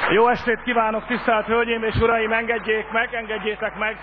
Jó estét kívánok, tisztelt Hölgyeim és Uraim, engedjétek meg!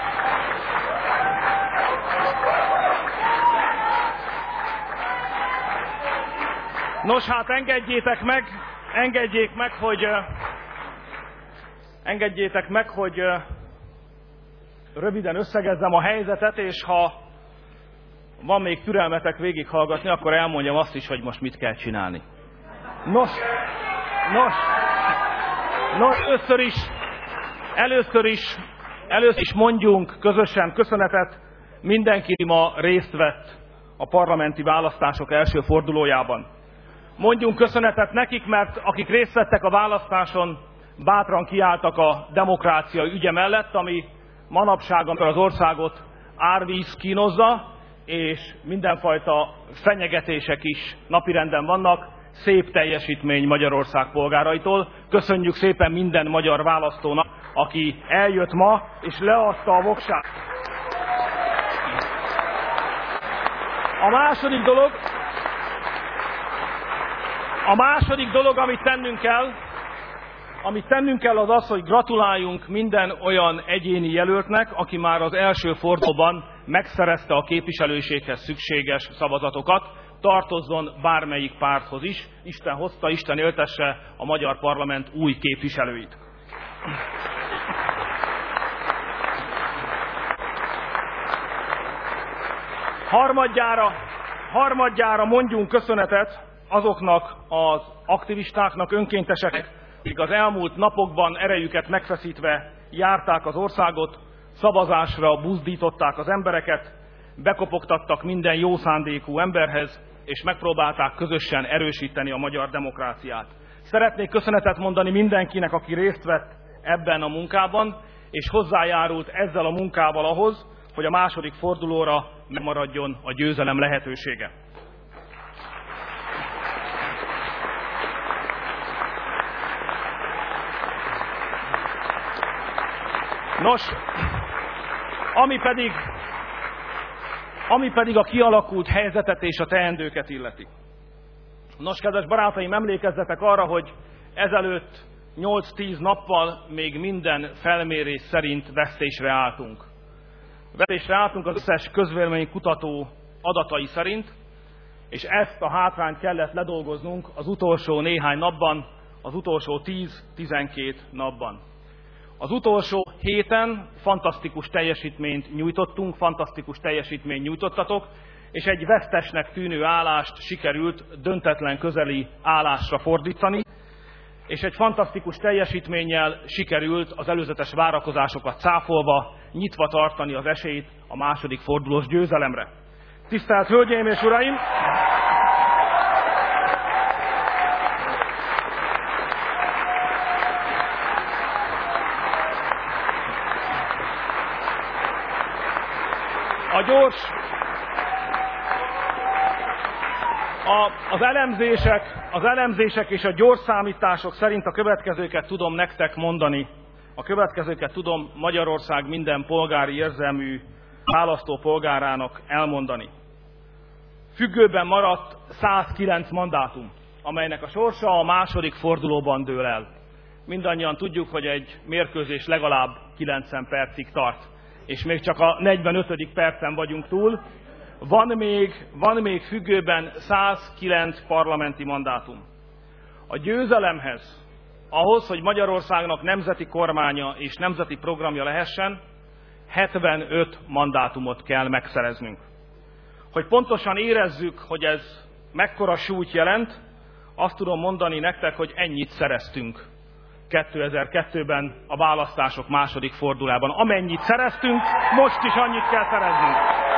Nos hát engedjék meg, hogy röviden összegezzem a helyzetet, és ha van még türelmetek végighallgatni, akkor elmondjam azt is, hogy most mit kell csinálni. Nos, először is mondjunk közösen köszönetet mindenki, aki ma részt vett a parlamenti választások első fordulójában. Mondjunk köszönetet nekik, mert akik részt vettek a választáson, bátran kiálltak a demokrácia ügye mellett, ami manapság, amikor az országot árvíz kínozza, és mindenfajta fenyegetések is napirenden vannak, szép teljesítmény Magyarország polgáraitól. Köszönjük szépen minden magyar választónak, aki eljött ma, és leadta a voksát. A második dolog, amit tennünk kell, az az, hogy gratuláljunk minden olyan egyéni jelöltnek, aki már az első fordulóban megszerezte a képviselőséghez szükséges szavazatokat, tartozzon bármelyik párthoz is. Isten hozta, Isten éltesse a magyar parlament új képviselőit. Harmadjára mondjunk köszönetet azoknak az aktivistáknak, önkénteseknek, akik az elmúlt napokban erejüket megfeszítve járták az országot, szavazásra buzdították az embereket, bekopogtattak minden jó szándékú emberhez, és megpróbálták közösen erősíteni a magyar demokráciát. Szeretnék köszönetet mondani mindenkinek, aki részt vett ebben a munkában, és hozzájárult ezzel a munkával ahhoz, hogy a második fordulóra megmaradjon a győzelem lehetősége. Nos, ami pedig a kialakult helyzetet és a teendőket illeti. Nos, kedves barátaim, emlékezzetek arra, hogy ezelőtt 8-10 nappal még minden felmérés szerint vesztésre álltunk. Vesztésre álltunk az összes közvéleménykutató adatai szerint, és ezt a hátrányt kellett ledolgoznunk az utolsó néhány napban, az utolsó 10-12 napban. Az utolsó héten fantasztikus teljesítményt nyújtottunk, fantasztikus teljesítményt nyújtottatok, és egy vesztesnek tűnő állást sikerült döntetlen közeli állásra fordítani, és egy fantasztikus teljesítménnyel sikerült az előzetes várakozásokat cáfolva, nyitva tartani az esélyt a második fordulós győzelemre. Tisztelt Hölgyeim és Uraim! Az elemzések és a gyors számítások szerint a következőket tudom nektek mondani. A következőket tudom Magyarország minden polgári érzelmű választópolgárának elmondani. Függőben maradt 109 mandátum, amelynek a sorsa a második fordulóban dől el. Mindannyian tudjuk, hogy egy mérkőzés legalább 90 percig tart, és még csak a 45. percen vagyunk túl. Van még függőben 109 parlamenti mandátum. A győzelemhez, ahhoz, hogy Magyarországnak nemzeti kormánya és nemzeti programja lehessen, 75 mandátumot kell megszereznünk. Hogy pontosan érezzük, hogy ez mekkora súlyt jelent, azt tudom mondani nektek, hogy ennyit szereztünk 2002-ben a választások második fordulában. Amennyit szereztünk, most is annyit kell szereznünk.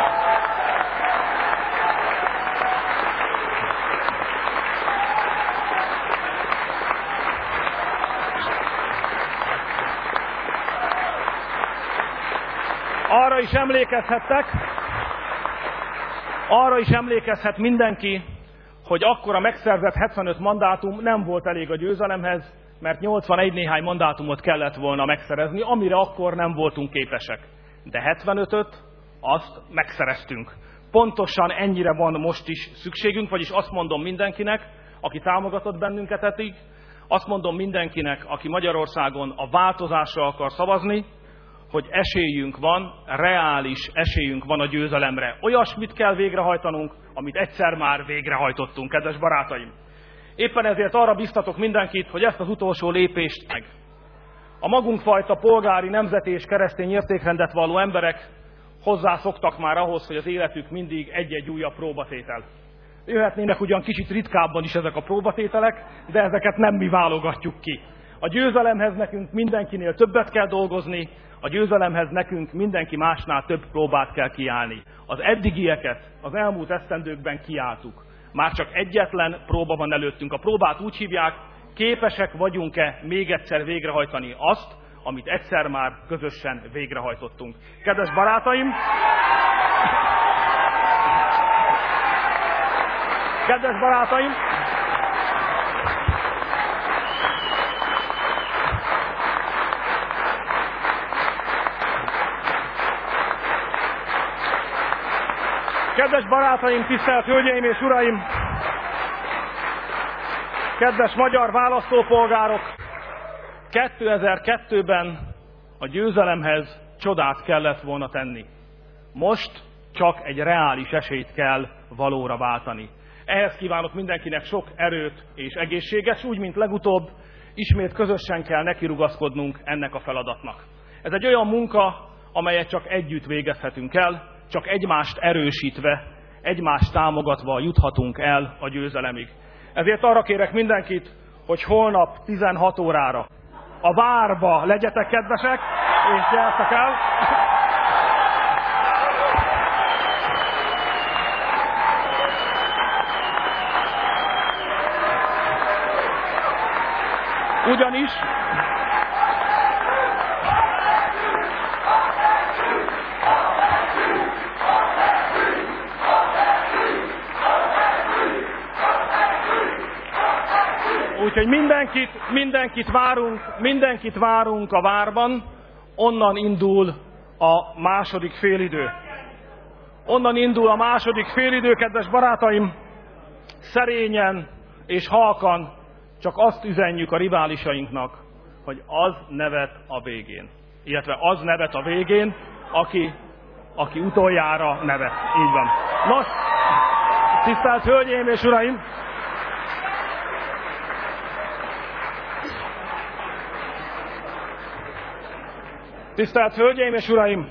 Arra is emlékezhet mindenki, hogy akkor a megszerzett 75 mandátum nem volt elég a győzelemhez, mert 81 néhány mandátumot kellett volna megszerezni, amire akkor nem voltunk képesek. De 75-öt azt megszereztünk. Pontosan ennyire van most is szükségünk, vagyis azt mondom mindenkinek, aki támogatott bennünket eddig, Azt mondom mindenkinek, aki Magyarországon a változásra akar szavazni, hogy esélyünk van, reális esélyünk van a győzelemre. Olyasmit kell végrehajtanunk, amit egyszer már végrehajtottunk, kedves barátaim. Éppen ezért arra biztatok mindenkit, hogy ezt az utolsó lépést meg. A magunkfajta polgári, nemzeti és keresztény értékrendet valló emberek hozzászoktak már ahhoz, hogy az életük mindig egy-egy újabb próbatétel. Jöhetnének ugyan kicsit ritkábban is ezek a próbatételek, de ezeket nem mi válogatjuk ki. A győzelemhez nekünk mindenkinél többet kell dolgozni, a győzelemhez nekünk mindenki másnál több próbát kell kiállni. Az eddigieket az elmúlt esztendőkben kiálltuk. Már csak egyetlen próba van előttünk. A próbát úgy hívják, képesek vagyunk-e még egyszer végrehajtani azt, amit egyszer már közösen végrehajtottunk. Kedves barátaim! Kedves barátaim! Kedves barátaim, tisztelt hölgyeim és uraim! Kedves magyar választópolgárok! 2002-ben a győzelemhez csodát kellett volna tenni. Most csak egy reális esélyt kell valóra váltani. Ehhez kívánok mindenkinek sok erőt és egészséget, úgy, mint legutóbb, ismét közösen kell nekirugaszkodnunk ennek a feladatnak. Ez egy olyan munka, amelyet csak együtt végezhetünk el, csak egymást erősítve, egymást támogatva juthatunk el a győzelemig. Ezért arra kérek mindenkit, hogy holnap 16 órára a várba legyetek kedvesek, és gyertek el. Úgyhogy mindenkit várunk a várban, onnan indul a második félidő. Kedves barátaim, szerényen és halkan csak azt üzenjük a riválisainknak, hogy az nevet a végén. Illetve az nevet a végén, aki utoljára nevet. Így van. Nos, tisztelt hölgyeim és uraim! Tisztelt hölgyeim és uraim!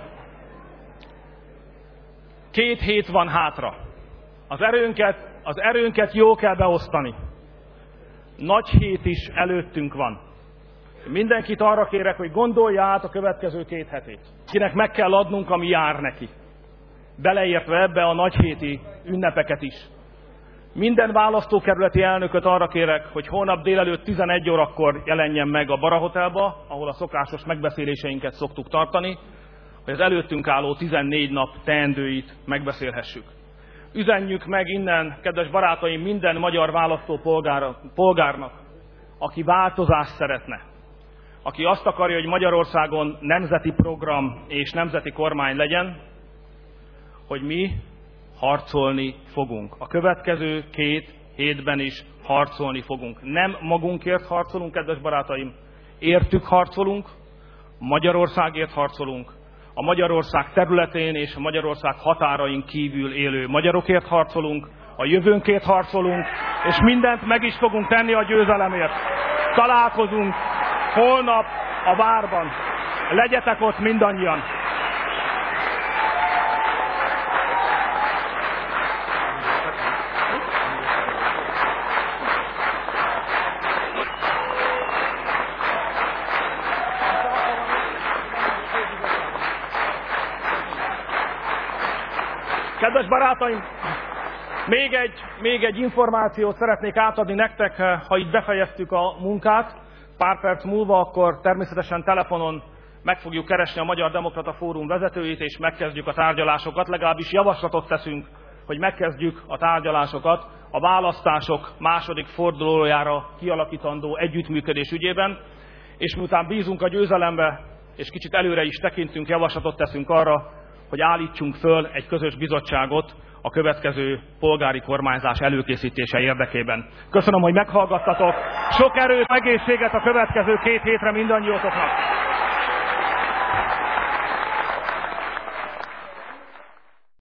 2 hét van hátra. Az erőnket jól kell beosztani. Nagy hét is előttünk van. Mindenkit arra kérek, hogy gondolja át a következő 2 hetét. Kinek meg kell adnunk, ami jár neki. Beleértve ebbe a nagyhéti ünnepeket is. Minden választókerületi elnököt arra kérek, hogy holnap délelőtt 11 órakor jelenjen meg a Bara Hotelba, ahol a szokásos megbeszéléseinket szoktuk tartani, hogy az előttünk álló 14 nap teendőit megbeszélhessük. Üzenjük meg innen, kedves barátaim, minden magyar választópolgárnak, aki változást szeretne, aki azt akarja, hogy Magyarországon nemzeti program és nemzeti kormány legyen, hogy mi harcolni fogunk. A következő 2 hétben is harcolni fogunk. Nem magunkért harcolunk, kedves barátaim, értük harcolunk, Magyarországért harcolunk, a Magyarország területén és a Magyarország határain kívül élő magyarokért harcolunk, a jövőnkért harcolunk, és mindent meg is fogunk tenni a győzelemért. Találkozunk holnap a várban. Legyetek ott mindannyian! Kedves barátaim, még egy információt szeretnék átadni nektek, ha itt befejeztük a munkát. Pár perc múlva, akkor természetesen telefonon meg fogjuk keresni a Magyar Demokrata Fórum vezetőjét, és megkezdjük a tárgyalásokat. Legalábbis javaslatot teszünk, hogy megkezdjük a tárgyalásokat a választások második fordulójára kialakítandó együttműködés ügyében. És miután bízunk a győzelembe, és kicsit előre is tekintünk, javaslatot teszünk arra, hogy állítsunk föl egy közös bizottságot a következő polgári kormányzás előkészítése érdekében. Köszönöm, hogy meghallgattatok. Sok erőt, egészséget a következő 2 hétre mindannyiótoknak.